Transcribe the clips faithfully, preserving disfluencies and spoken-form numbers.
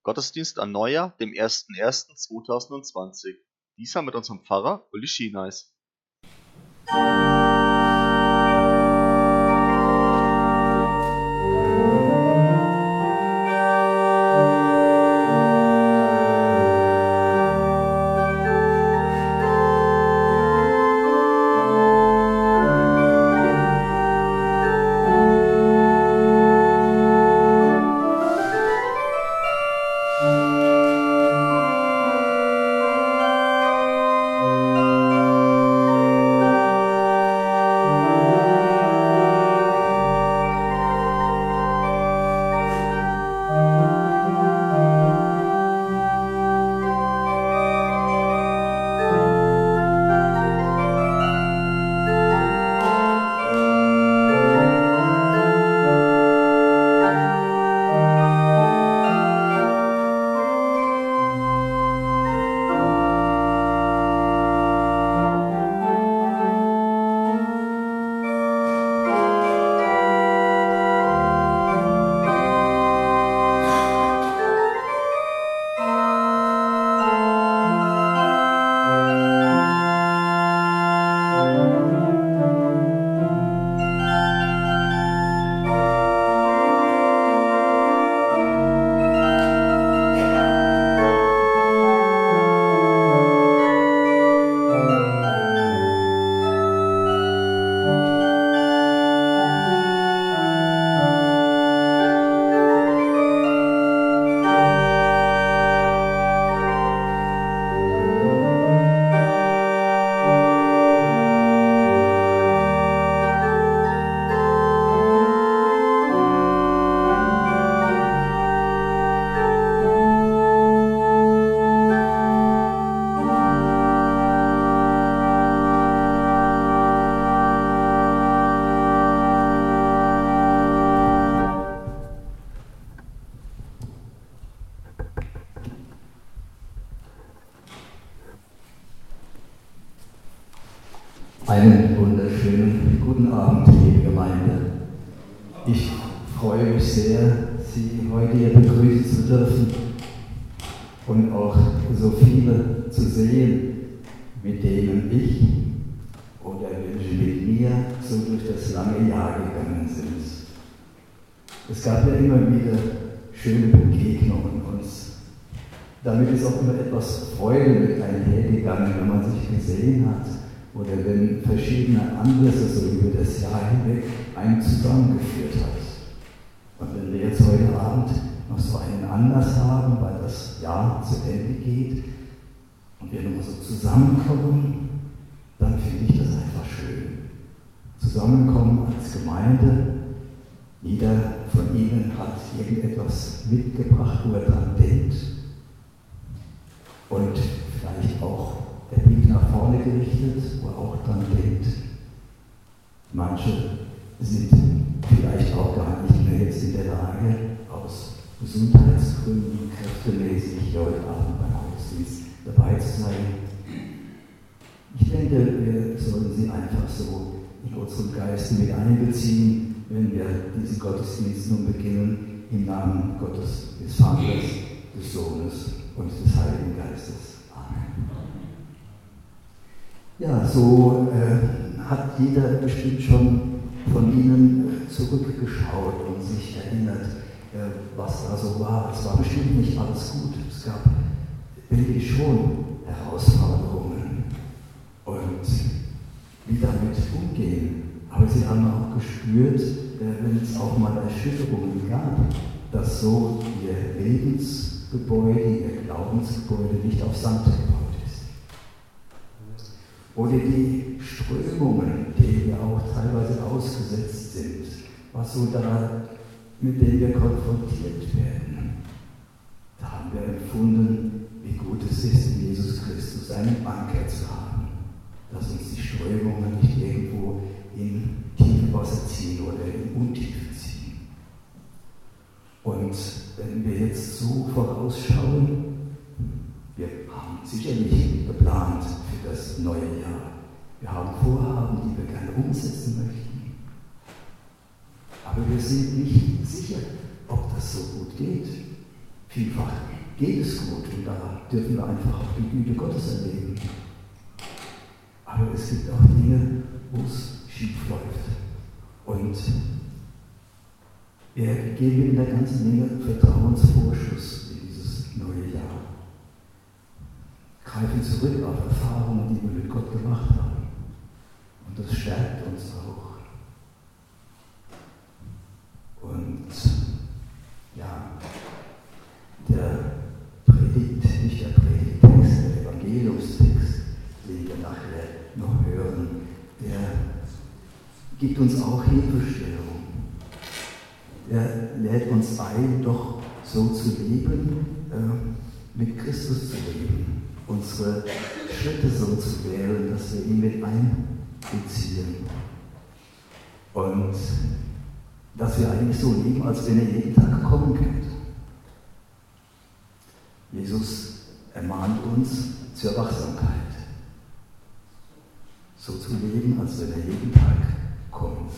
Gottesdienst an Neujahr, dem ersten ersten zweitausendzwanzig. Dieser mit unserem Pfarrer Uli Schieneis. Einen wunderschönen guten Abend, liebe Gemeinde. Ich freue mich sehr, Sie heute hier begrüßen zu dürfen und auch so viele zu sehen, mit denen ich oder welche mit mir so durch das lange Jahr gegangen sind. Es gab ja immer wieder schöne Begegnungen und damit ist auch immer etwas Freude mit einhergegangen, wenn man sich gesehen hat. Oder wenn verschiedene Anlässe so über das Jahr hinweg einen zusammengeführt hat. Und wenn wir jetzt heute Abend noch so einen Anlass haben, weil das Jahr zu Ende geht und wir nochmal so zusammenkommen, dann finde ich das einfach schön. Zusammenkommen als Gemeinde, jeder von Ihnen hat irgendetwas mitgebracht, wo er dran denkt und vielleicht auch der Blick nach vorne gerichtet, wo er auch dran denkt. Manche sind vielleicht auch gar nicht mehr jetzt in der Lage, aus Gesundheitsgründen kräftemäßig heute Abend beim Gottesdienst dabei zu sein. Ich denke, wir sollen sie einfach so in unseren Geist mit einbeziehen, wenn wir diesen Gottesdienst nun beginnen, im Namen Gottes, des Vaters, des Sohnes und des Heiligen Geistes. Amen. Ja, so äh, hat jeder bestimmt schon von Ihnen äh, zurückgeschaut und sich erinnert, äh, was da so war. Es war bestimmt nicht alles gut. Es gab, denke ich, schon Herausforderungen und wie damit umgehen. Aber Sie haben auch gespürt, äh, wenn es auch mal Erschütterungen gab, dass so Ihr Lebensgebäude, Ihr Glaubensgebäude nicht auf Sand gebaut ist. Oder die Strömungen, denen wir auch teilweise ausgesetzt sind, was so da, mit denen wir konfrontiert werden. Da haben wir empfunden, wie gut es ist, in Jesus Christus einen Anker zu haben, dass uns die Strömungen nicht irgendwo in Tiefwasser ziehen oder in Untiefe ziehen. Und wenn wir jetzt so vorausschauen, wir haben sicherlich geplant für das neue Jahr. Wir haben Vorhaben, die wir gerne umsetzen möchten. Aber wir sind nicht sicher, ob das so gut geht. Vielfach geht es gut und da dürfen wir einfach auch die Güte Gottes erleben. Aber es gibt auch Dinge, wo es schief läuft. Und wir geben in der ganzen Menge Vertrauensvorschuss in dieses neue Jahr. Greifen zurück auf Erfahrungen, die wir mit Gott gemacht haben. Und das stärkt uns auch. Und ja, der Predigt, nicht der Predigtext, der Evangeliumstext, den wir nachher noch hören, der gibt uns auch Hilfestellung. Er lädt uns ein, doch so zu leben, äh, mit Christus zu leben, unsere Schritte so zu wählen, dass wir ihn mit einbeziehen. Und dass wir eigentlich so leben, als wenn er jeden Tag kommen könnte. Jesus ermahnt uns zur Wachsamkeit. So zu leben, als wenn er jeden Tag kommt.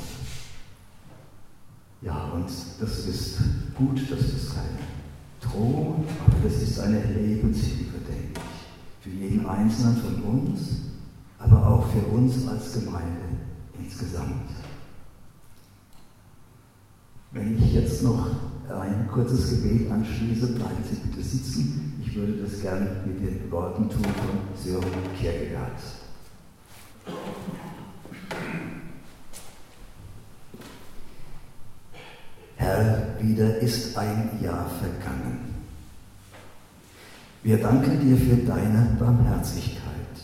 Ja, und das ist gut, das ist keine Drohung, aber das ist eine Lebenshilfe, denke ich. Für jeden Einzelnen von uns, aber auch für uns als Gemeinde insgesamt. Wenn ich jetzt noch ein kurzes Gebet anschließe, bleiben Sie bitte sitzen. Ich würde das gerne mit den Worten tun von Sören Kierkegaard. Herr, wieder ist ein Jahr vergangen. Wir danken dir für deine Barmherzigkeit.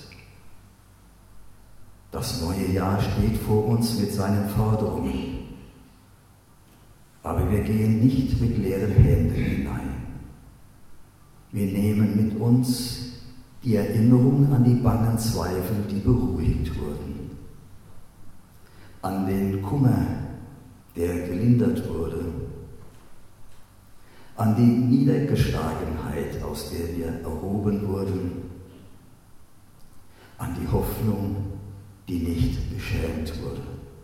Das neue Jahr steht vor uns mit seinen Forderungen. Aber wir gehen nicht mit leeren Händen hinein. Wir nehmen mit uns die Erinnerung an die bangen Zweifel, die beruhigt wurden, an den Kummer, der gelindert wurde, an die Niedergeschlagenheit, aus der wir erhoben wurden, an die Hoffnung, die nicht beschämt wurde.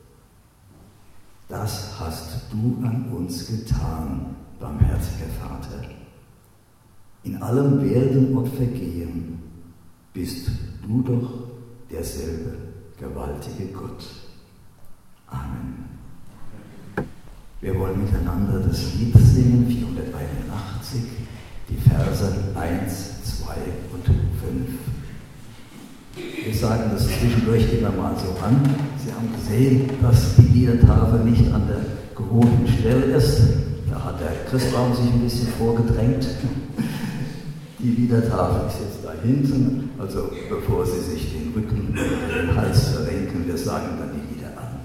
Das hast du an uns getan, barmherziger Vater. In allem Werden und Vergehen bist du doch derselbe gewaltige Gott. Amen. Wir wollen miteinander das Lied singen, vierhunderteinundachtzig, die Verse eins, zwei und fünf. Wir sagen das zwischendurch immer mal so an. Sie haben gesehen, dass die Liedertafel nicht an der gewohnten Stelle ist. Da hat der Christbaum sich ein bisschen vorgedrängt. Die Liedertafel ist jetzt da hinten, also bevor Sie sich den Rücken und den Hals verrenken, wir sagen dann die Lieder an.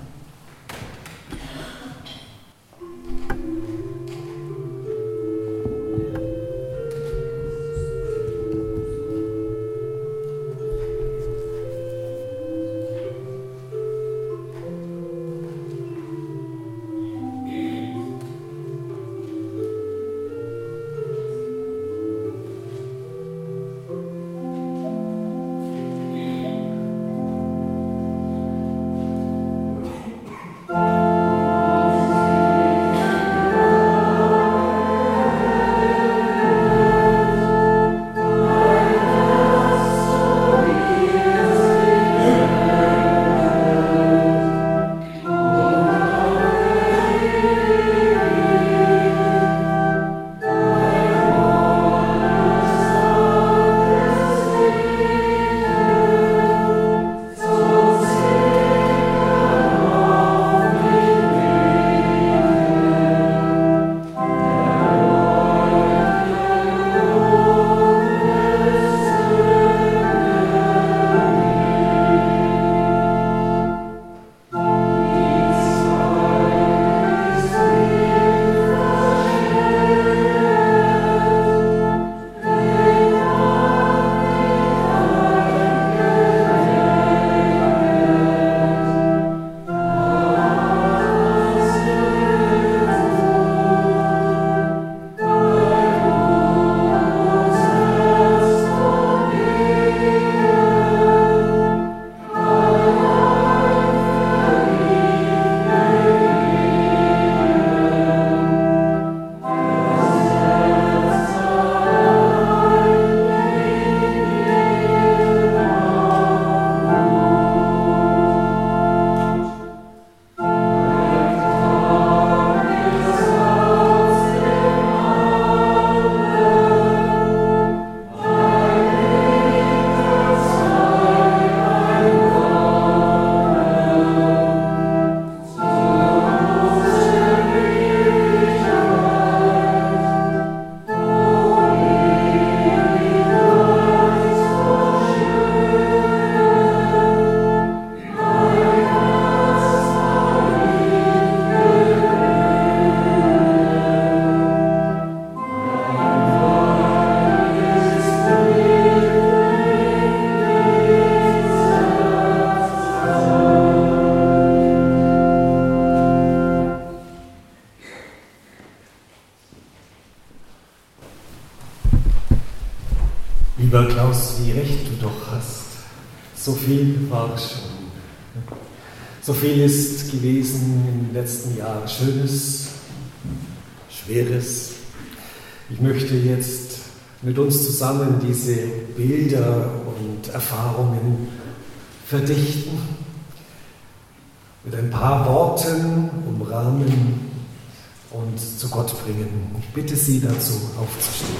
Lieber Klaus, wie recht du doch hast. So viel war schon. So viel ist gewesen im letzten Jahr. Schönes, Schweres. Ich möchte jetzt mit uns zusammen diese Bilder und Erfahrungen verdichten, mit ein paar Worten umrahmen und zu Gott bringen. Ich bitte Sie dazu, aufzustehen.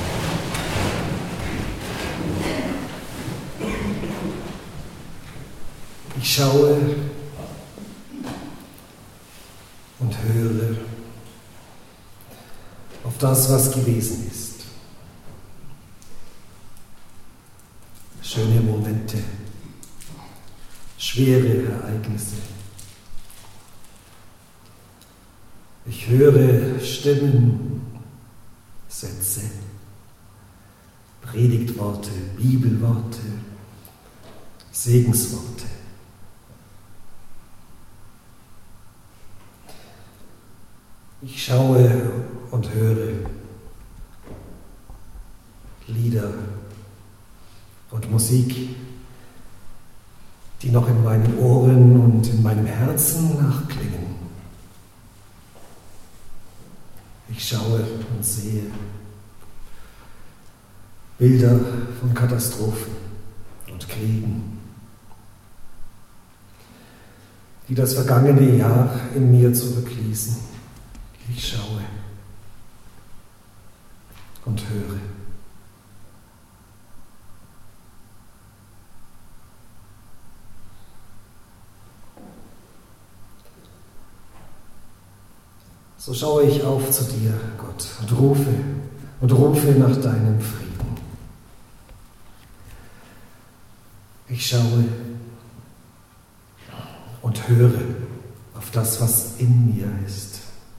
Ich schaue und höre auf das, was gewesen ist. Schöne Momente, schwere Ereignisse. Ich höre Stimmen, Sätze, Predigtworte, Bibelworte, Segensworte. Ich schaue und höre Lieder und Musik, die noch in meinen Ohren und in meinem Herzen nachklingen. Ich schaue und sehe Bilder von Katastrophen und Kriegen, die das vergangene Jahr in mir zurückließen. Ich schaue und höre. So schaue ich auf zu dir, Gott, und rufe und rufe nach deinem Frieden. Ich schaue und höre auf das, was in mir ist.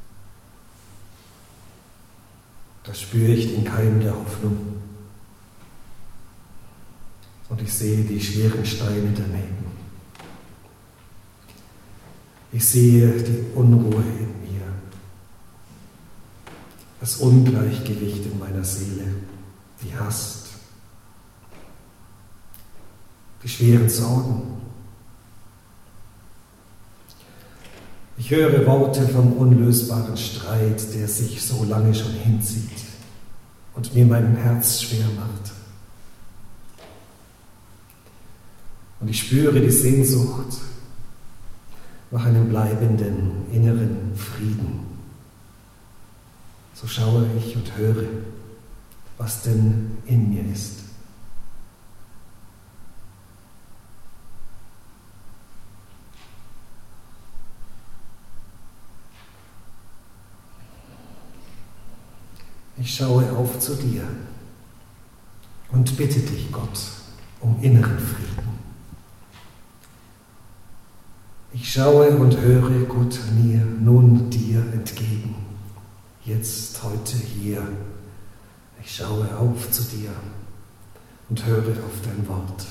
Da spüre ich den Keim der Hoffnung und ich sehe die schweren Steine daneben. Ich sehe die Unruhe in mir, das Ungleichgewicht in meiner Seele, die Hast, die schweren Sorgen. Ich höre Worte vom unlösbaren Streit, der sich so lange schon hinzieht und mir mein Herz schwer macht. Und ich spüre die Sehnsucht nach einem bleibenden inneren Frieden. So schaue ich und höre, was denn in mir ist. Ich schaue auf zu dir und bitte dich, Gott, um inneren Frieden. Ich schaue und höre, Gott, mir nun dir entgegen, jetzt, heute, hier. Ich schaue auf zu dir und höre auf dein Wort.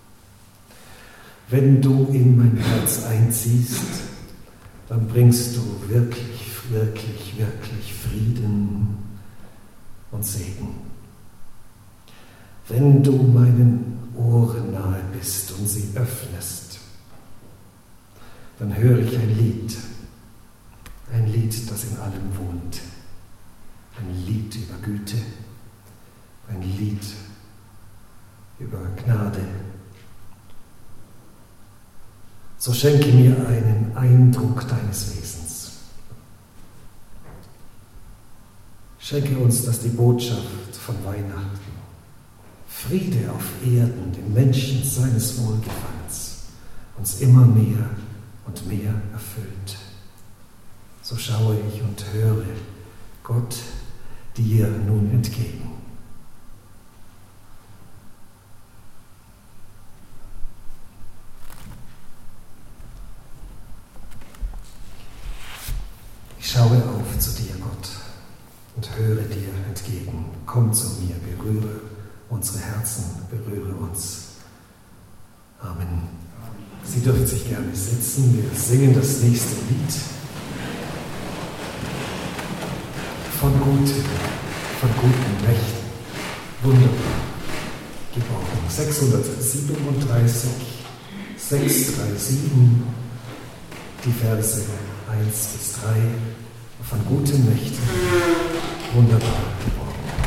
Wenn du in mein Herz einziehst, dann bringst du wirklich, wirklich, wirklich Frieden und Segen. Wenn du meinen Ohren nahe bist und sie öffnest, dann höre ich ein Lied, ein Lied, das in allem wohnt, ein Lied über Güte, ein Lied über Gnade. So schenke mir einen Eindruck deines Wesens. Schenke uns, dass die Botschaft von Weihnachten, Friede auf Erden, den Menschen seines Wohlgefallens, uns immer mehr und mehr erfüllt. So schaue ich und höre Gott dir nun entgegen. Ich schaue auf zu dir, Gott, und höre dir entgegen. Komm zu mir, berühre unsere Herzen, berühre uns. Amen. Sie dürfen sich gerne setzen. Wir singen das nächste Lied. Von guten, von guten Mächten. Wunderbar. geboren sechshundertsiebenunddreißig, sechshundertsiebenunddreißig, die Verse eins bis drei, von guten Mächten, wunderbar geboren.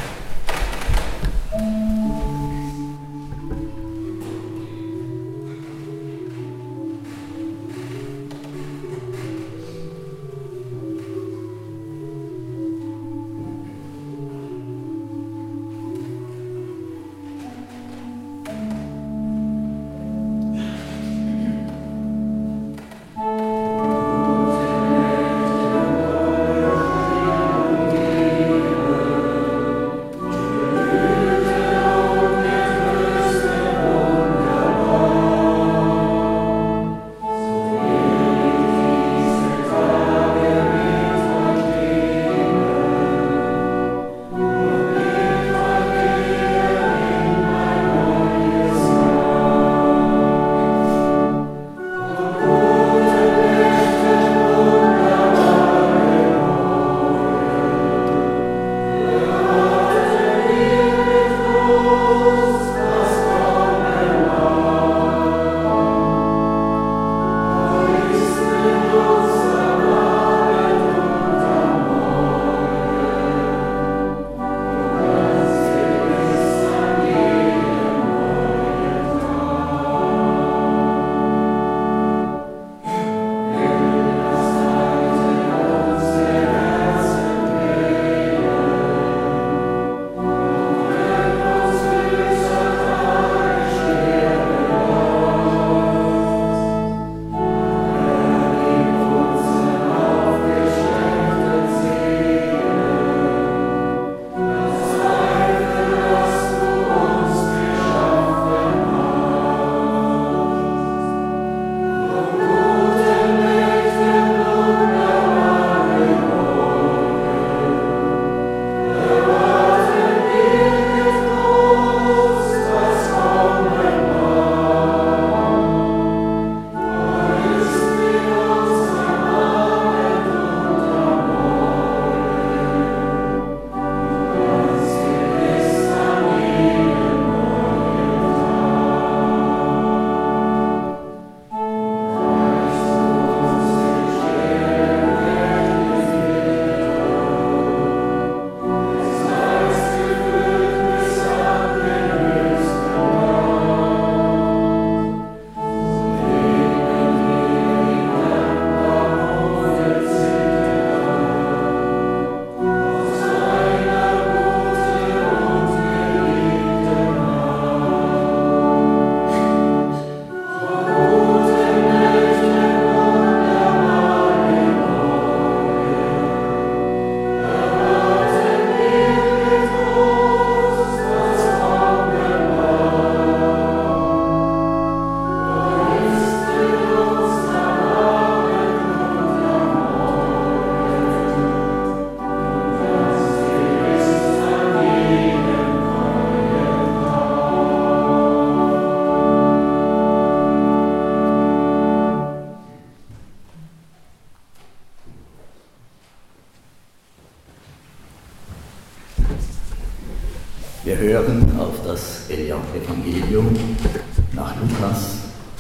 Wir hören auf das Evangelium nach Lukas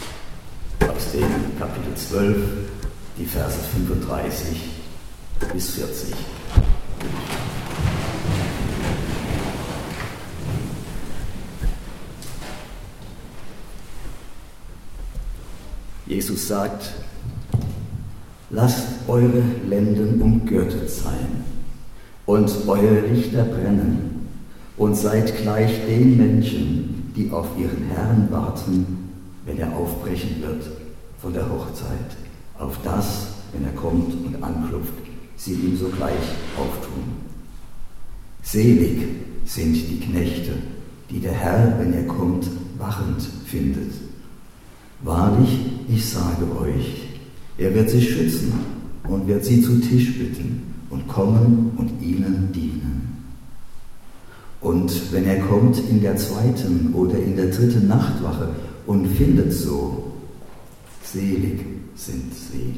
aus dem Kapitel zwölf, die Verse fünfunddreißig bis vierzig. Jesus sagt: Lasst eure Lenden umgürtet sein und eure Lichter brennen und seid gleich den Menschen, die auf ihren Herrn warten, wenn er aufbrechen wird von der Hochzeit, auf das, wenn er kommt und anklopft, sie ihm sogleich auftun. Selig sind die Knechte, die der Herr, wenn er kommt, wachend findet. Wahrlich, ich sage euch, er wird sie schützen und wird sie zu Tisch bitten und kommen und ihnen dienen. Und wenn er kommt in der zweiten oder in der dritten Nachtwache und findet so, selig sind sie.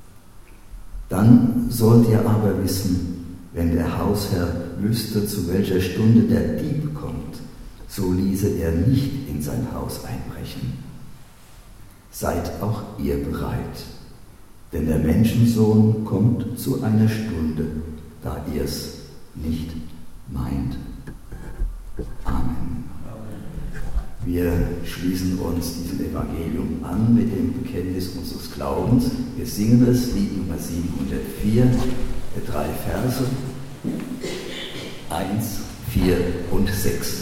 Dann sollt ihr aber wissen, wenn der Hausherr wüsste, zu welcher Stunde der Dieb kommt, so ließe er nicht in sein Haus einbrechen. Seid auch ihr bereit, denn der Menschensohn kommt zu einer Stunde, da ihr's nicht meint. Amen. Wir schließen uns diesem Evangelium an mit dem Bekenntnis unseres Glaubens. Wir singen es, Lied Nummer siebenhundertvier, drei Verse, eins, vier und sechs.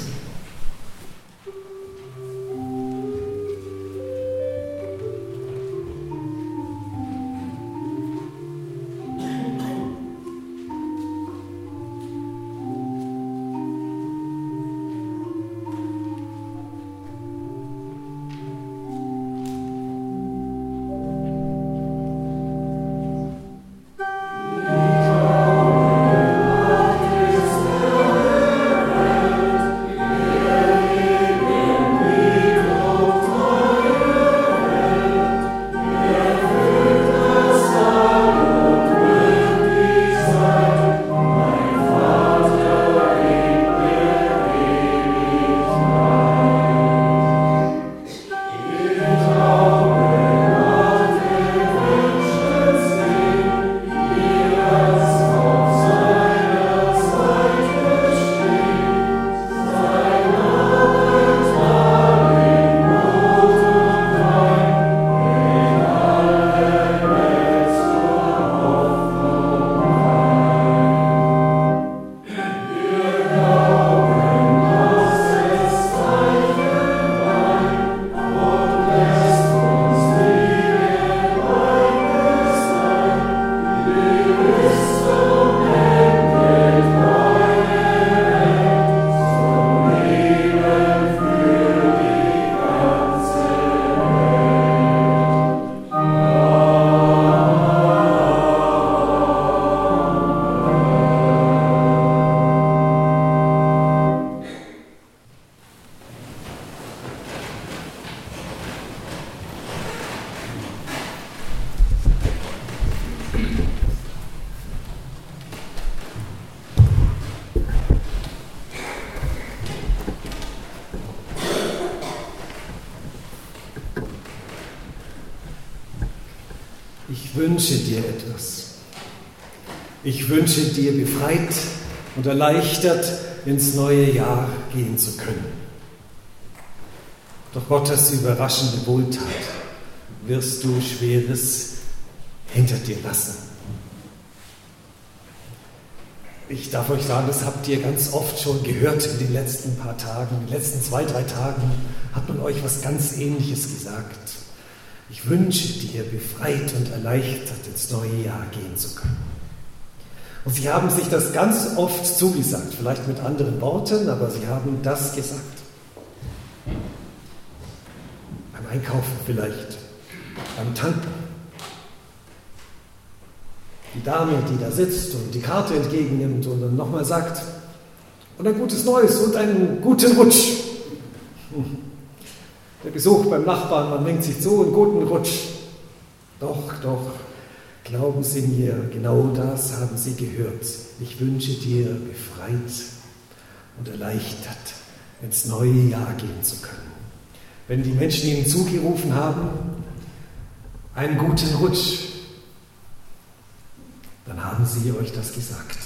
Ich wünsche dir etwas. Ich wünsche dir befreit und erleichtert ins neue Jahr gehen zu können. Doch Gottes überraschende Wohltat wirst du Schweres hinter dir lassen. Ich darf euch sagen, das habt ihr ganz oft schon gehört in den letzten paar Tagen. In den letzten zwei, drei Tagen hat man euch was ganz Ähnliches gesagt. Ich wünsche dir, befreit und erleichtert ins neue Jahr gehen zu können. Und sie haben sich das ganz oft zugesagt, vielleicht mit anderen Worten, aber sie haben das gesagt. Beim Einkaufen vielleicht, beim Tanken. Die Dame, die da sitzt und die Karte entgegennimmt und dann nochmal sagt, und ein gutes Neues und einen guten Rutsch. Der Besuch beim Nachbarn, man winkt sich zu, einen guten Rutsch. Doch, doch, glauben Sie mir, genau das haben Sie gehört. Ich wünsche dir, befreit und erleichtert ins neue Jahr gehen zu können. Wenn die Menschen Ihnen zugerufen haben, einen guten Rutsch, dann haben Sie euch das gesagt.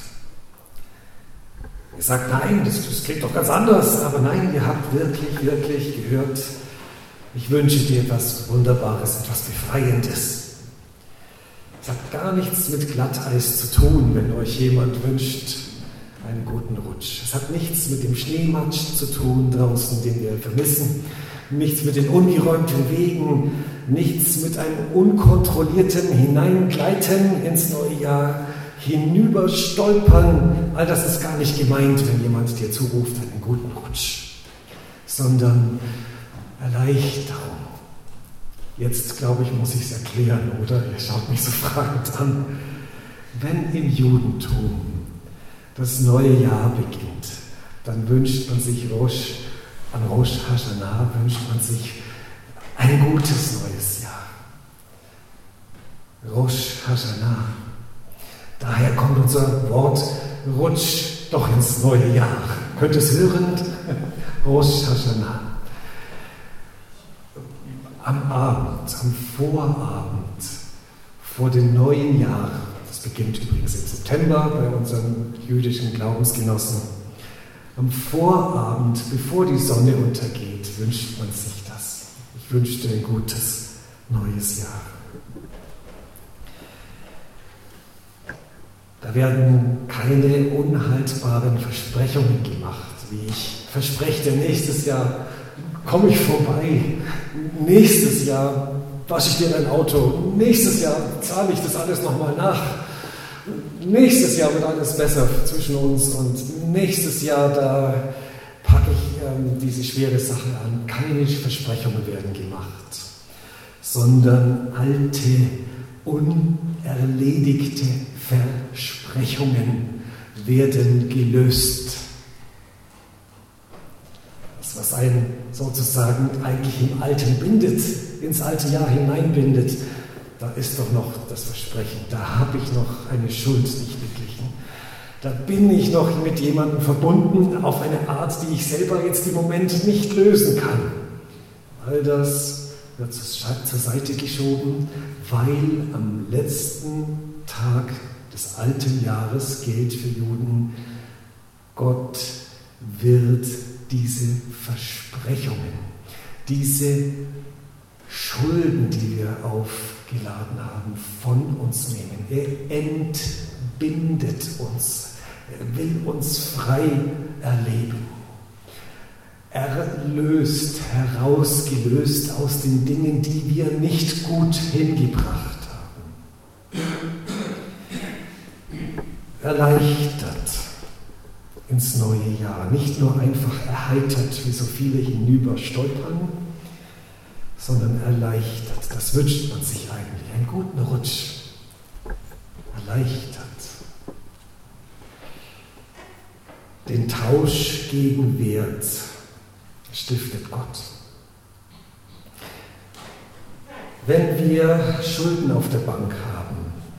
Ihr sagt, nein, das, das klingt doch ganz anders, aber nein, ihr habt wirklich, wirklich gehört, ich wünsche dir etwas Wunderbares, etwas Befreiendes. Es hat gar nichts mit Glatteis zu tun, wenn euch jemand wünscht einen guten Rutsch. Es hat nichts mit dem Schneematsch zu tun draußen, den wir vermissen, nichts mit den ungeräumten Wegen, nichts mit einem unkontrollierten Hineingleiten ins neue Jahr, hinüberstolpern. All das ist gar nicht gemeint, wenn jemand dir zuruft, einen guten Rutsch, sondern Erleichterung. Jetzt, glaube ich, muss ich es erklären, oder? Ihr schaut mich so fragend an. Wenn im Judentum das neue Jahr beginnt, dann wünscht man sich Rosh, an Rosh Hashanah wünscht man sich ein gutes neues Jahr. Rosh Hashanah. Daher kommt unser Wort Rutsch doch ins neue Jahr. Könnt ihr es hören? Rosh Hashanah. Am Abend, am Vorabend vor dem neuen Jahr, das beginnt übrigens im September bei unseren jüdischen Glaubensgenossen, am Vorabend, bevor die Sonne untergeht, wünscht man sich das. Ich wünsche dir ein gutes neues Jahr. Da werden keine unhaltbaren Versprechungen gemacht, wie ich verspreche, nächstes Jahr komme ich vorbei, nächstes Jahr wasche ich dir dein Auto, nächstes Jahr zahle ich das alles nochmal nach, nächstes Jahr wird alles besser zwischen uns und nächstes Jahr, da packe ich ähm, diese schwere Sache an. Keine Versprechungen werden gemacht, sondern alte, unerledigte Versprechungen werden gelöst. Das, was einen sozusagen eigentlich im Alten bindet, ins alte Jahr hineinbindet, da ist doch noch das Versprechen, da habe ich noch eine Schuld nicht beglichen. Da bin ich noch mit jemandem verbunden auf eine Art, die ich selber jetzt im Moment nicht lösen kann. All das wird zur Seite geschoben, weil am letzten Tag des alten Jahres gilt für Juden, Gott wird diese Versprechungen, diese Schulden, die wir aufgeladen haben, von uns nehmen. Er entbindet uns. Er will uns frei erleben. Erlöst, herausgelöst aus den Dingen, die wir nicht gut hingebracht haben. Erleichtert ins neue Jahr. Nicht nur einfach erheitert, wie so viele hinüber stolpern, sondern erleichtert. Das wünscht man sich eigentlich. Einen guten Rutsch. Erleichtert. Den Tausch gegen Wert stiftet Gott. Wenn wir Schulden auf der Bank haben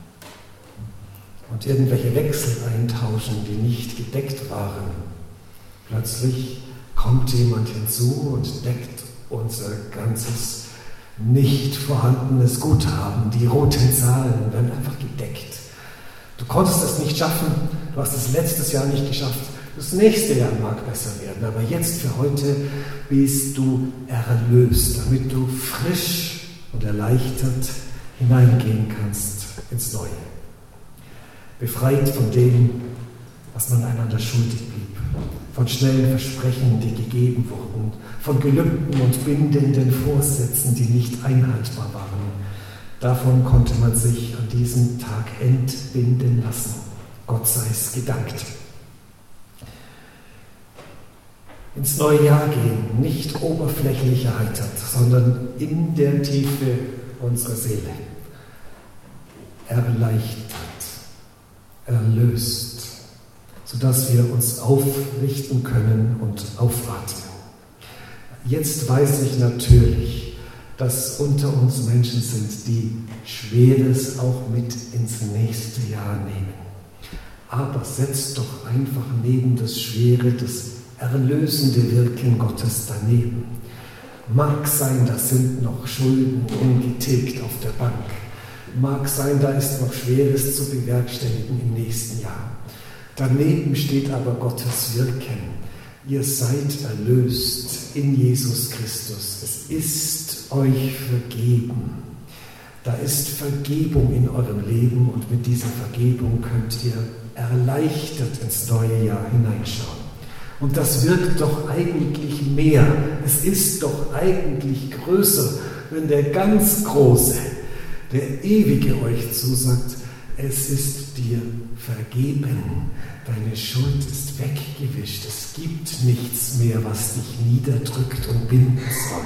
und irgendwelche Wechsel eintauschen, die nicht gedeckt waren, plötzlich kommt jemand hinzu und deckt unser ganzes nicht vorhandenes Guthaben. Die roten Zahlen werden einfach gedeckt. Du konntest es nicht schaffen, du hast es letztes Jahr nicht geschafft. Das nächste Jahr mag besser werden, aber jetzt für heute bist du erlöst, damit du frisch und erleichtert hineingehen kannst ins Neue. Befreit von dem, was man einander schuldig blieb, von schnellen Versprechen, die gegeben wurden, von Gelübden und bindenden Vorsätzen, die nicht einhaltbar waren. Davon konnte man sich an diesem Tag entbinden lassen. Gott sei es gedankt. Ins neue Jahr gehen, nicht oberflächlich erheitert, sondern in der Tiefe unserer Seele. Erleichtert, erlöst, sodass wir uns aufrichten können und aufatmen. Jetzt weiß ich natürlich, dass unter uns Menschen sind, die Schweres auch mit ins nächste Jahr nehmen. Aber setzt doch einfach neben das Schwere, das erlösende Wirken Gottes daneben. Mag sein, da sind noch Schulden ungetilgt auf der Bank. Mag sein, da ist noch Schweres zu bewerkstelligen im nächsten Jahr. Daneben steht aber Gottes Wirken. Ihr seid erlöst in Jesus Christus. Es ist euch vergeben. Da ist Vergebung in eurem Leben und mit dieser Vergebung könnt ihr erleichtert ins neue Jahr hineinschauen. Und das wirkt doch eigentlich mehr. Es ist doch eigentlich größer, wenn der ganz Große, der Ewige euch zusagt, es ist dir vergeben. Deine Schuld ist weggewischt. Es gibt nichts mehr, was dich niederdrückt und binden soll.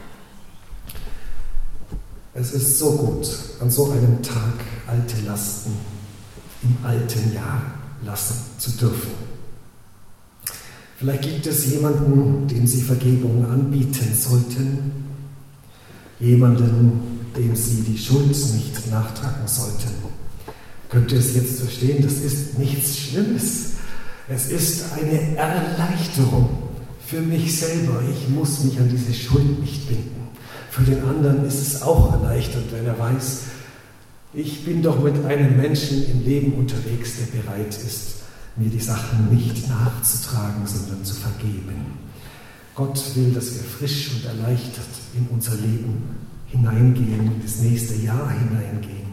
Es ist so gut, an so einem Tag alte Lasten im alten Jahr lassen zu dürfen. Vielleicht gibt es jemanden, dem Sie Vergebung anbieten sollten, jemanden, dem Sie die Schuld nicht nachtragen sollten. Könnt ihr es jetzt verstehen? Das ist nichts Schlimmes. Es ist eine Erleichterung Für mich selber, ich muss mich an diese Schuld nicht binden. Für den anderen ist es auch erleichternd, wenn er weiß, ich bin doch mit einem Menschen im Leben unterwegs, der bereit ist, mir die Sachen nicht nachzutragen, sondern zu vergeben. Gott will, dass wir frisch und erleichtert in unser Leben hineingehen, in das nächste Jahr hineingehen.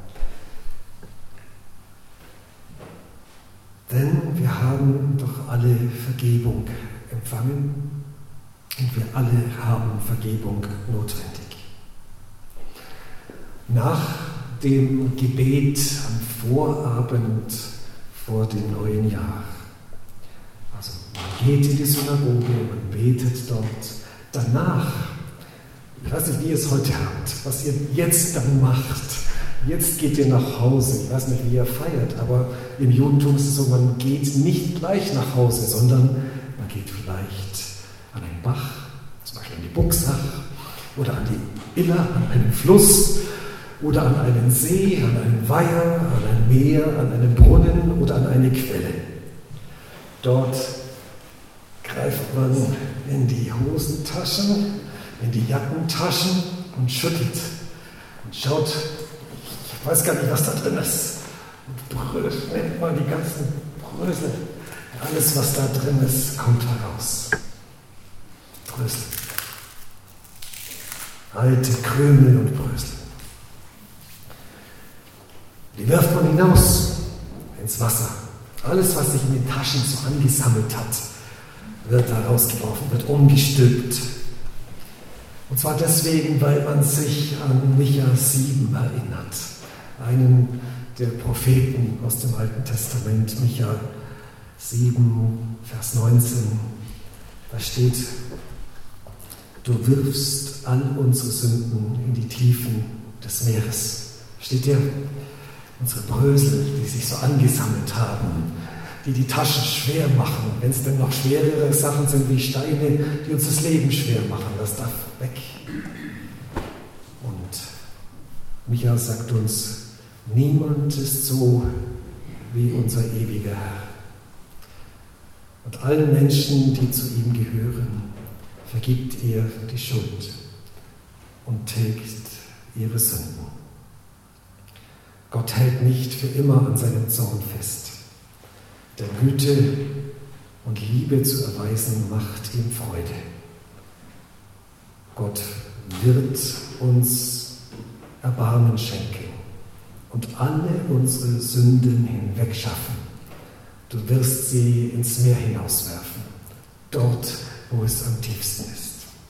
Denn wir haben doch alle Vergebung empfangen und wir alle haben Vergebung notwendig. Nach dem Gebet am Vorabend vor dem neuen Jahr, also man geht in die Synagoge, man betet dort, danach, ich weiß nicht, wie ihr es heute habt, was ihr jetzt dann macht. Jetzt geht ihr nach Hause. Ich weiß nicht, wie ihr feiert, aber im Judentum ist es so, man geht nicht gleich nach Hause, sondern man geht vielleicht an einen Bach, zum Beispiel an die Buchsach oder an die Iller, an einen Fluss oder an einen See, an einen Weiher, an ein Meer, an einen Brunnen oder an eine Quelle. Dort greift man in die Hosentaschen, in die Jackentaschen und schüttelt und schaut. Ich weiß gar nicht, was da drin ist. Und bröselt, nennt mal die ganzen Brösel. Alles, was da drin ist, kommt heraus. Brösel. Alte Krümel und Brösel. Die wirft man hinaus ins Wasser. Alles, was sich in den Taschen so angesammelt hat, wird da rausgeworfen, wird umgestülpt. Und zwar deswegen, weil man sich an Micha sieben erinnert. Einen der Propheten aus dem Alten Testament, Micha sieben, Vers neunzehn. Da steht, du wirfst all unsere Sünden in die Tiefen des Meeres. Steht ja, unsere Brösel, die sich so angesammelt haben, die die Taschen schwer machen, wenn es denn noch schwerere Sachen sind wie Steine, die uns das Leben schwer machen, das darf weg. Und Micha sagt uns, niemand ist so wie unser ewiger Herr. Und allen Menschen, die zu ihm gehören, vergibt er die Schuld und tilgt ihre Sünden. Gott hält nicht für immer an seinem Zorn fest. Der Güte und Liebe zu erweisen macht ihm Freude. Gott wird uns Erbarmen schenken und alle unsere Sünden hinwegschaffen. Du wirst sie ins Meer hinauswerfen, dort, wo es am tiefsten ist.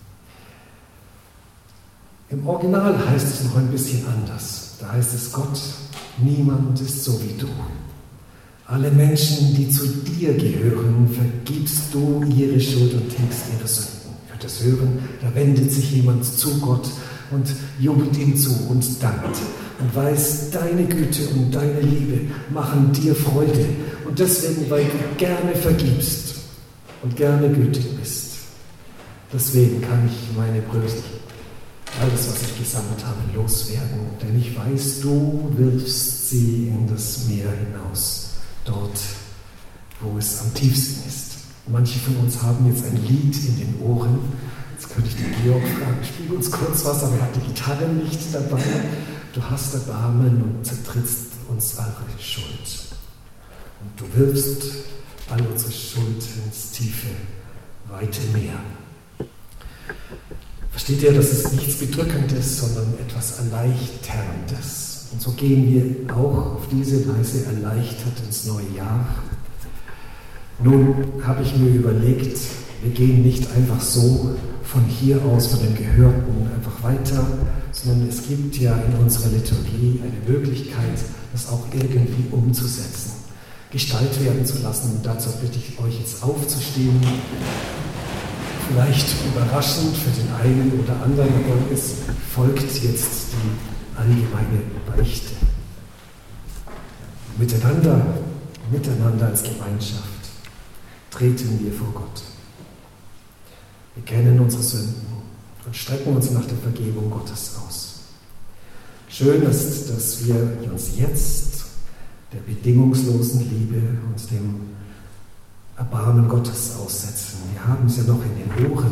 Im Original heißt es noch ein bisschen anders. Da heißt es, Gott, niemand ist so wie du. Alle Menschen, die zu dir gehören, vergibst du ihre Schuld und tilgst ihre Sünden. Ihr könnt das hören, da wendet sich jemand zu Gott und jubelt ihm zu und dankt und weiß, deine Güte und deine Liebe machen dir Freude. Und deswegen, weil du gerne vergibst und gerne gütig bist, deswegen kann ich meine Brösel, alles, was ich gesammelt habe, loswerden. Denn ich weiß, du wirfst sie in das Meer hinaus, dort, wo es am tiefsten ist. Manche von uns haben jetzt ein Lied in den Ohren. Jetzt könnte ich den Georg fragen, spiel uns kurz was, aber er hat die Gitarre nicht dabei. Du hast Erbarmen und zertrittst uns eure Schuld. Und du wirfst all unsere Schuld ins tiefe, weite Meer. Versteht ihr, das ist nichts Bedrückendes, sondern etwas Erleichterndes. Und so gehen wir auch auf diese Weise erleichtert ins neue Jahr. Nun habe ich mir überlegt, wir gehen nicht einfach so von hier aus, von dem Gehörten einfach weiter, sondern es gibt ja in unserer Liturgie eine Möglichkeit, das auch irgendwie umzusetzen, Gestalt werden zu lassen. Und dazu bitte ich euch jetzt aufzustehen. Vielleicht überraschend für den einen oder anderen, aber es folgt jetzt die allgemeine Beichte. Miteinander, miteinander als Gemeinschaft treten wir vor Gott. Wir kennen unsere Sünden und strecken uns nach der Vergebung Gottes aus. Schön ist, dass wir uns jetzt der bedingungslosen Liebe und dem Erbarmen Gottes aussetzen. Wir haben es ja noch in den Ohren.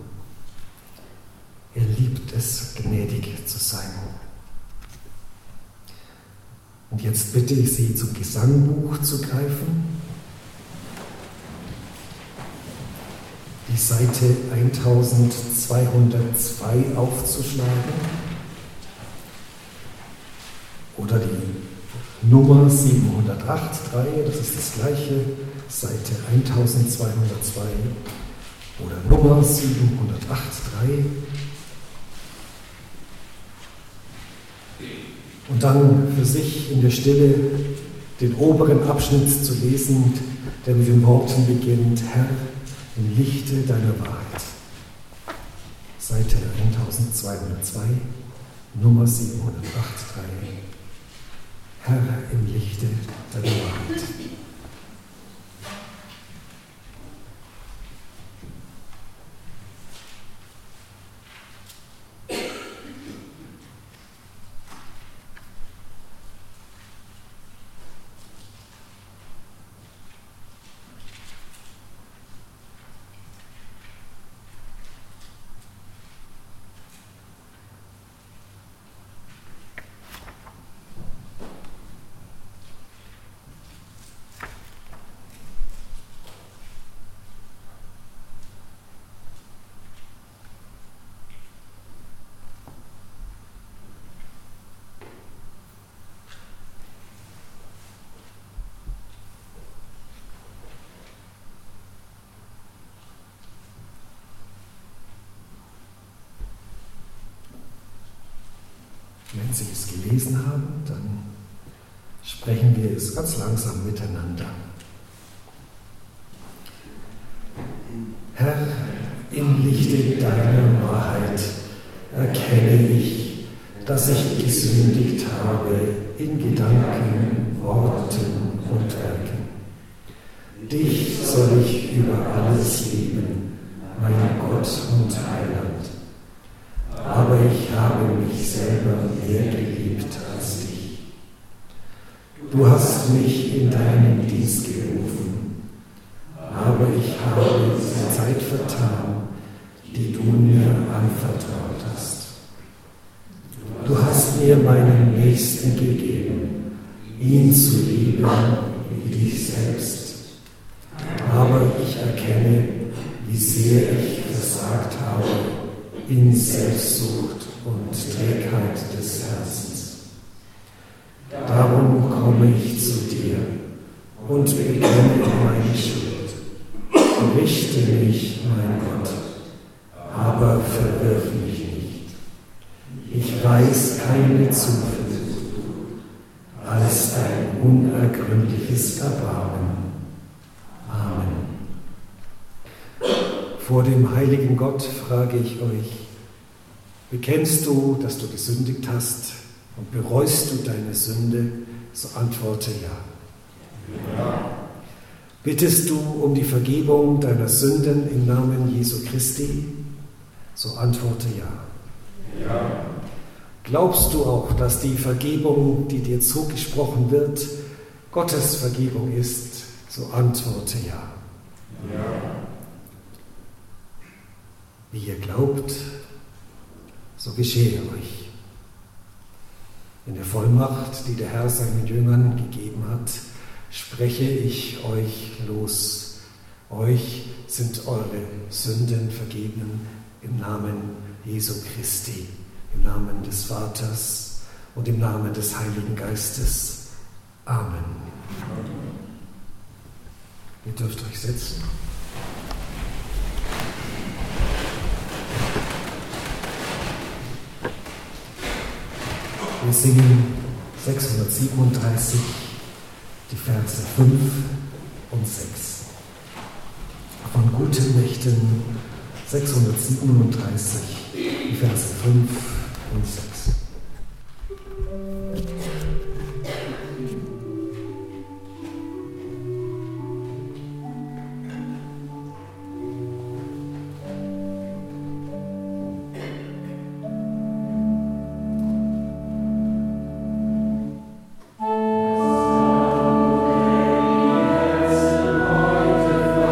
Er liebt es, gnädig zu sein. Und jetzt bitte ich Sie, zum Gesangbuch zu greifen. Die Seite eintausendzweihundertzwei aufzuschlagen. Oder die Nummer siebenhundertacht, drei, das ist das gleiche, Seite eintausendzweihundertzwei oder Nummer siebenhundertacht, drei. Und dann für sich in der Stille den oberen Abschnitt zu lesen, der mit den Worten beginnt: Herr, im Lichte deiner Wahrheit. Seite eintausendzweihundertzwei, Nummer siebenhundertacht, drei. Herr, im Lichte deiner Wahrheit. Wenn Sie es gelesen haben, dann sprechen wir es ganz langsam miteinander. Herr, im Lichte deiner Wahrheit erkenne ich, dass ich gesündigt habe in Gedanken, Worten und Werken. Dich soll ich über alles lieben, mein Gott und Heiland. Aber ich habe mich selber mehr geliebt als dich. Du hast mich in deinen Dienst gerufen, aber ich habe die Zeit vertan, die du mir anvertraut hast. Du hast mir meinen Nächsten gegeben, ihn zu lieben wie dich selbst. Aber ich erkenne, wie sehr ich versagt habe in Selbstsucht und Trägheit des Herzens. Darum komme ich zu dir und bekenne meine Schuld. Richte mich, mein Gott, aber verwirf mich nicht. Ich weiß keine Zuflucht als dein unergründliches Erbarmen. Amen. Vor dem heiligen Gott frage ich euch: Bekennst du, dass du gesündigt hast, und bereust du deine Sünde? So antworte ja. Ja. Bittest du um die Vergebung deiner Sünden im Namen Jesu Christi? So antworte ja. Ja. Glaubst du auch, dass die Vergebung, die dir zugesprochen wird, Gottes Vergebung ist? So antworte ja. Ja. Wie ihr glaubt, so geschehe euch. In der Vollmacht, die der Herr seinen Jüngern gegeben hat, spreche ich euch los. Euch sind eure Sünden vergeben im Namen Jesu Christi, im Namen des Vaters und im Namen des Heiligen Geistes. Amen. Ihr dürft euch setzen. Wir singen sechshundertsiebenunddreißig, die Verse fünf und sechs. Von guten Mächten sechshundertsiebenunddreißig, die Verse fünf und sechs. Heute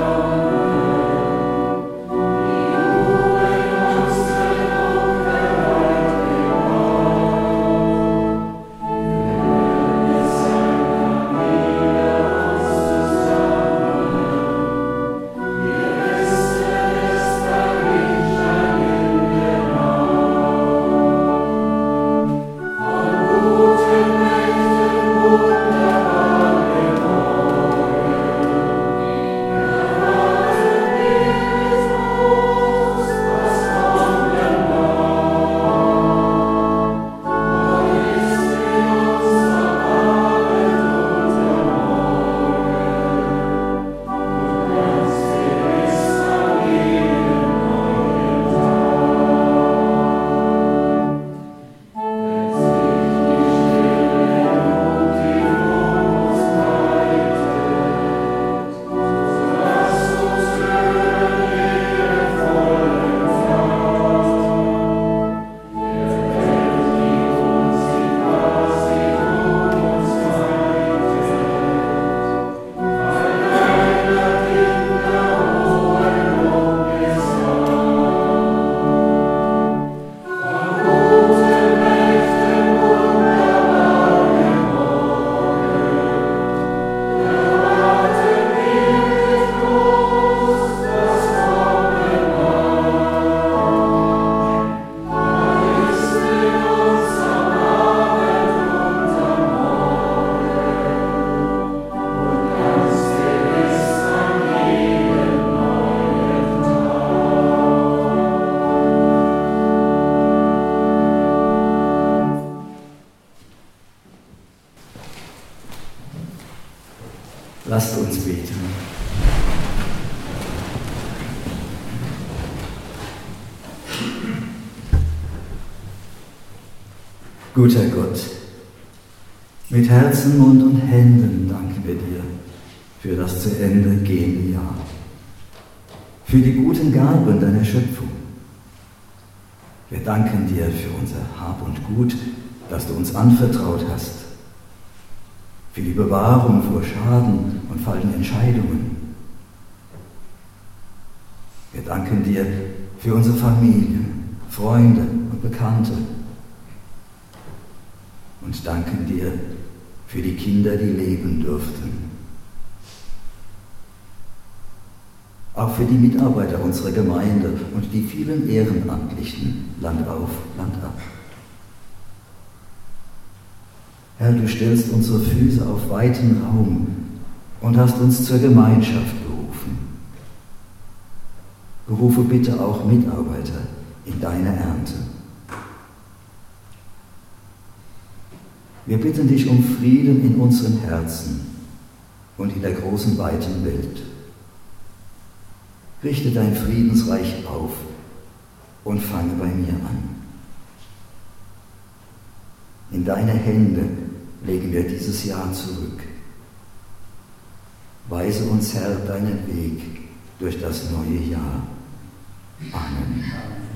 Lasst uns beten. Guter Gott, mit Herzen, Mund und Händen danken wir dir für das zu Ende gehende Jahr, für die guten Gaben deiner Schöpfung. Wir danken dir für unser Hab und Gut, das du uns anvertraut hast, für die Bewahrung vor Schaden und falschen Entscheidungen. Wir danken dir für unsere Familien, Freunde und Bekannte und danken dir für die Kinder, die leben durften. Auch für die Mitarbeiter unserer Gemeinde und die vielen Ehrenamtlichen, Land auf, Land ab. Herr, du stellst unsere Füße auf weiten Raum und hast uns zur Gemeinschaft berufen. Berufe bitte auch Mitarbeiter in deine Ernte. Wir bitten dich um Frieden in unseren Herzen und in der großen, weiten Welt. Richte dein Friedensreich auf und fange bei mir an. In deine Hände legen wir dieses Jahr zurück. Weise uns, Herr, deinen Weg durch das neue Jahr. Amen.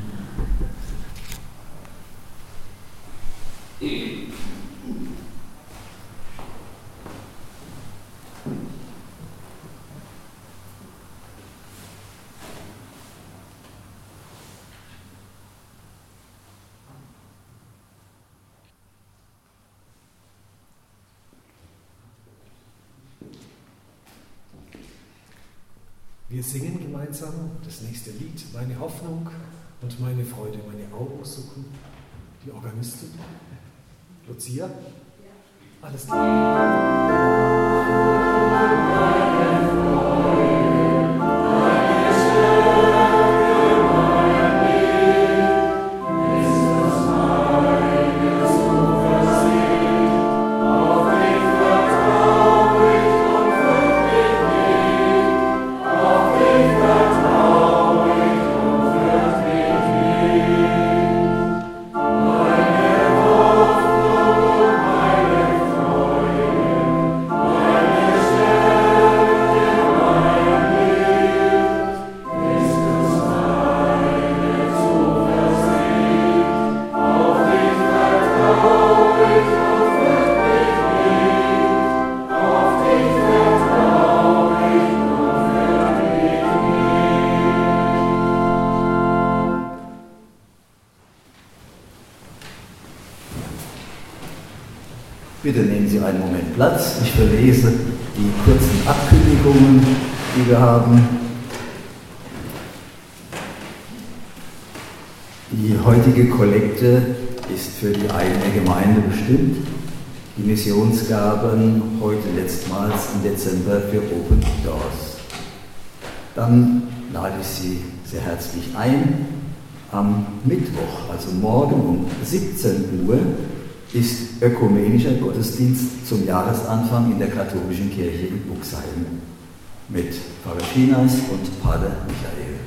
Wir singen gemeinsam das nächste Lied, Meine Hoffnung und meine Freude, meine Augen suchen. Die Organistin, Lucia, alles klar. Bitte nehmen Sie einen Moment Platz. Ich verlese die kurzen Ankündigungen, die wir haben. Die heutige Kollekte ist für die eigene Gemeinde bestimmt. Die Missionsgaben heute letztmals im Dezember für Open Doors. Dann lade ich Sie sehr herzlich ein. Am Mittwoch, also morgen um siebzehn Uhr, ist ökumenischer Gottesdienst zum Jahresanfang in der katholischen Kirche in Buxheim mit Pfarrer Schinas und Pater Michael.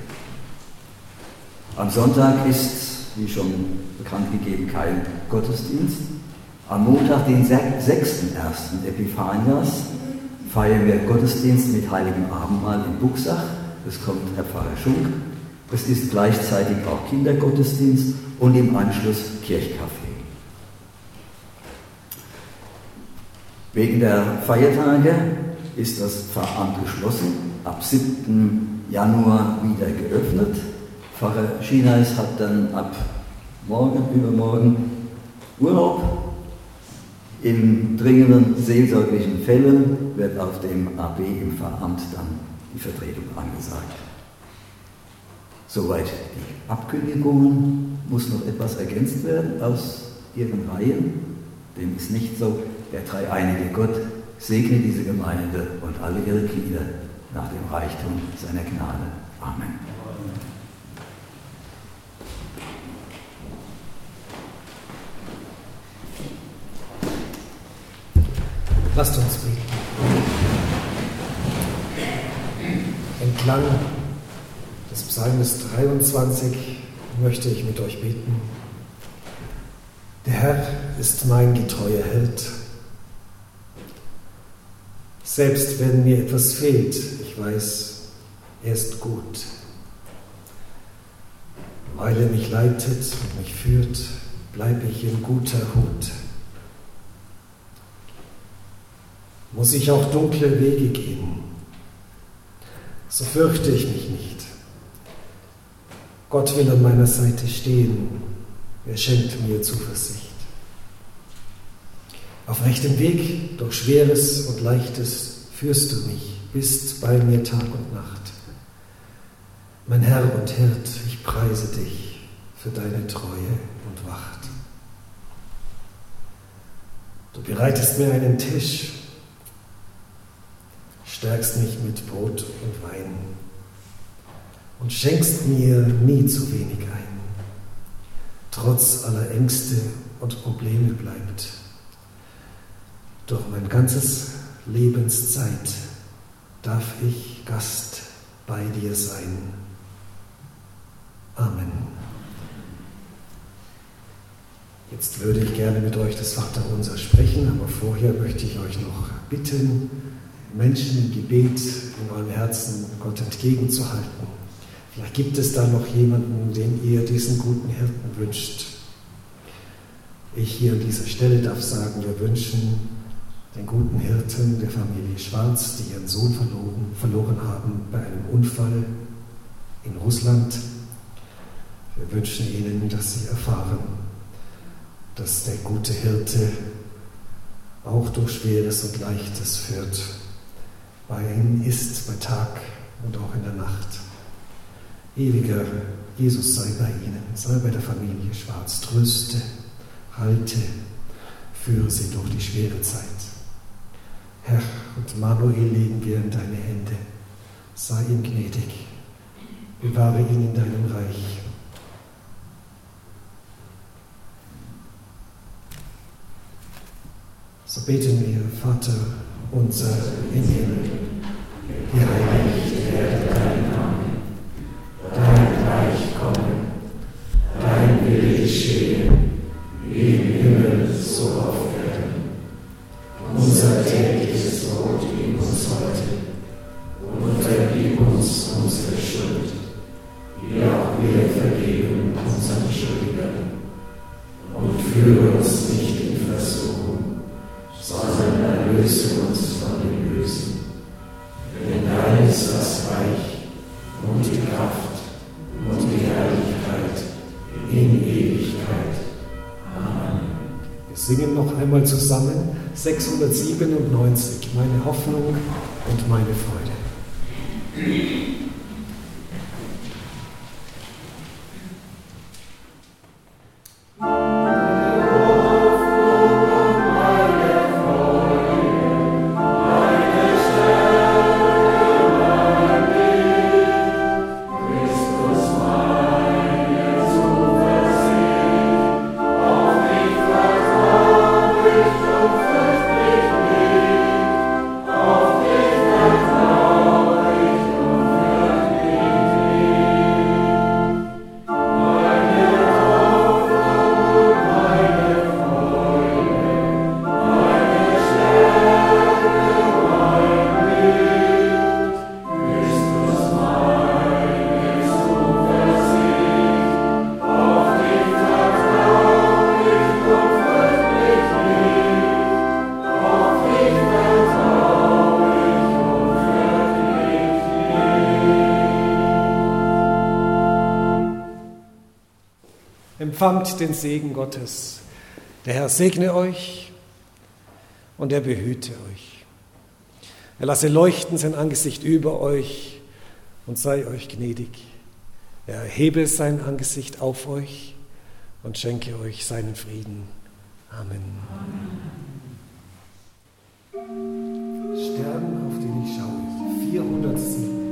Am Sonntag ist, wie schon bekannt gegeben, kein Gottesdienst. Am Montag, den sechsten ersten Epiphanias, feiern wir Gottesdienst mit Heiligem Abendmahl in Buxach. Es kommt Herr Pfarrer Schunk. Es ist gleichzeitig auch Kindergottesdienst und im Anschluss Kirchkaffee. Wegen der Feiertage ist das Pfarramt geschlossen, ab siebten Januar wieder geöffnet. Pfarrer Schienais hat dann ab morgen, übermorgen Urlaub. In dringenden seelsorglichen Fällen wird auf dem A B im Pfarramt dann die Vertretung angesagt. Soweit die Abkündigungen. Muss noch etwas ergänzt werden aus Ihren Reihen? Dem ist nicht so. Der dreieinige Gott segne diese Gemeinde und alle ihre Glieder nach dem Reichtum seiner Gnade. Amen. Lasst uns beten. Klang des Psalmes dreiundzwanzig möchte ich mit euch beten. Der Herr ist mein getreuer Hirt. Selbst wenn mir etwas fehlt, ich weiß, er ist gut. Weil er mich leitet und mich führt, bleibe ich in guter Hut. Muss ich auch dunkle Wege gehen, so fürchte ich mich nicht. Gott will an meiner Seite stehen, er schenkt mir Zuversicht. Auf rechtem Weg, durch Schweres und Leichtes, führst du mich, bist bei mir Tag und Nacht. Mein Herr und Hirt, ich preise dich für deine Treue und Wacht. Du bereitest mir einen Tisch, stärkst mich mit Brot und Wein und schenkst mir nie zu wenig ein. Trotz aller Ängste und Probleme bleibt durch mein ganzes Lebenszeit darf ich Gast bei dir sein. Amen. Jetzt würde ich gerne mit euch das Vaterunser sprechen, aber vorher möchte ich euch noch bitten, Menschen im Gebet in eurem Herzen Gott entgegenzuhalten. Vielleicht gibt es da noch jemanden, dem ihr diesen guten Hirten wünscht. Ich hier an dieser Stelle darf sagen, wir wünschen den guten Hirten der Familie Schwarz, die ihren Sohn verloren, verloren haben bei einem Unfall in Russland. Wir wünschen ihnen, dass sie erfahren, dass der gute Hirte auch durch Schweres und Leichtes führt, bei ihnen ist, bei Tag und auch in der Nacht. Ewiger Jesus sei bei ihnen, sei bei der Familie Schwarz, tröste, halte, führe sie durch die schwere Zeit. Herr und Manuel legen wir in deine Hände, sei ihm gnädig, bewahre ihn in deinem Reich. So beten wir, Vater unser im Himmel, geheiligt werde dein Name, dein Reich komme, dein Wille geschehe, wie im Himmel so auf Erden. Unser tägliches Brot gib uns heute und vergib uns unsere Schuld, wie auch wir vergeben unseren Schuldigern. Und führe uns nicht in Versuchung, sondern erlöse uns von dem Bösen. Denn dein ist das Reich und die Kraft und die Herrlichkeit in Ewigkeit. Amen. Wir singen noch einmal zusammen sechshundertsiebenundneunzig, meine Hoffnung und meine Freude. Empfangt den Segen Gottes. Der Herr segne euch und er behüte euch. Er lasse leuchten sein Angesicht über euch und sei euch gnädig. Er erhebe sein Angesicht auf euch und schenke euch seinen Frieden. Amen. Amen. Stern, auf den ich schaue, vierhundertsieben.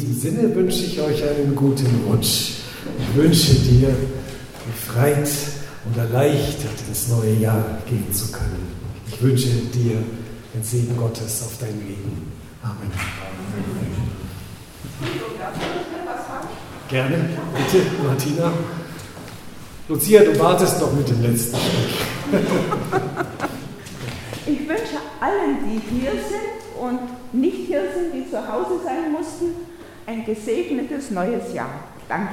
diesem Sinne wünsche ich euch einen guten Rutsch. Ich wünsche dir, befreit und erleichtert ins neue Jahr gehen zu können. Ich wünsche dir den Segen Gottes auf dein Leben. Amen. Gerne, bitte, Martina. Lucia, du wartest noch mit dem letzten Stück. Ich wünsche allen, die hier sind und nicht hier sind, die zu Hause sein mussten, ein gesegnetes neues Jahr. Danke.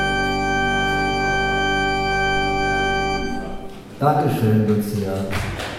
Dankeschön, Lucia.